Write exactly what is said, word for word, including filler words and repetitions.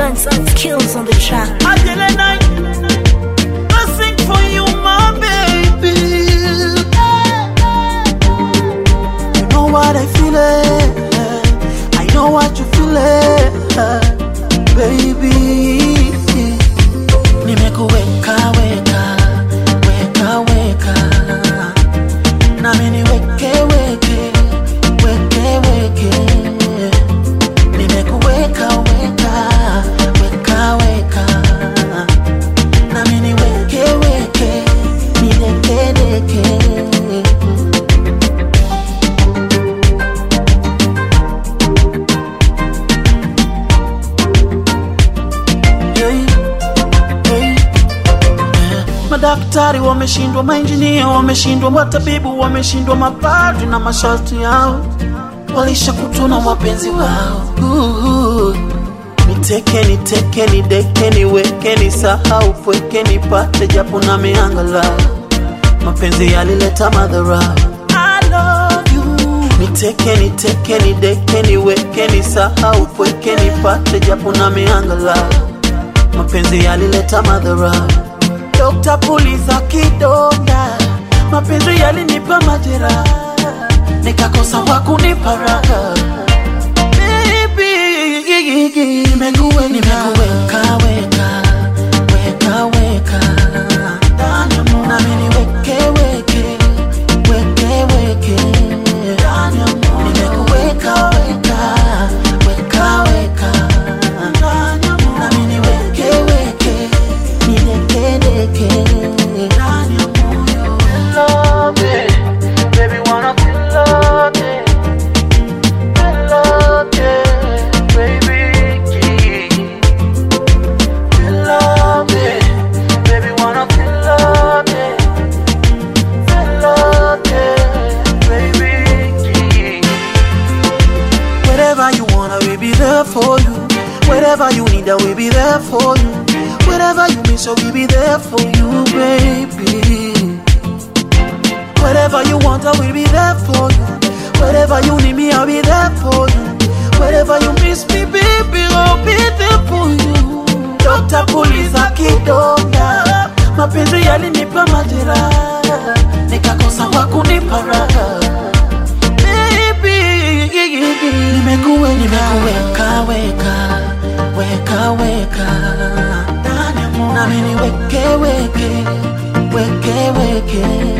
Sense of skills on the track. Until the night, I sing for you, my baby. You know what I feel it. I know what you feel it, baby. Nimekuweka weka, weka weka. Na mimi weke weke, weke weke. Nimekuweka weka, weka weka. Na mimi weke weke, nideke deke. Madaktari wameshindwa, mainjinia wameshindwa, matabibu wameshindwa, mapadri na masharti yao walisha kutuna wapenzi wao. uh, Niteke niteke nideke niweke nisahau pweke nipate japo na miangala. Mapenzi yalileta madhara. I love you. Niteke niteke nideke niweke nisahau pweke nipate japo na miangala. Mapenzi yalileta madhara. Dokta puliza kidonda, mapenzi yalinipa majeraha, nikakosa wa kunipa raha. Baby, nimekuwe nimekuweka weka, weka weka. Na mimi weke weke, weke weke. Nimekuweka weka, weka weka. Na mimi weke weke, nideke deke. Love it, baby wanna feel love it, feel love it, baby. Feel love it, baby wanna feel love it, feel love it, baby. Wherever you wanna, we'll be there for you. Wherever you need, we'll be there for you. Wherever you miss, we'll be there for you, baby. Wherever you want, I will be there for you. Wherever you need me, I'll be there for you. Wherever you miss me, baby, I'll be there for you. Doctor puliza kidonda, mapenzi yalinipa majeraha, nikakosa wa kunipa raha. Baby, nimekuwe nimekuweka weka, weka weka. Na mimi weke weke, weke weke.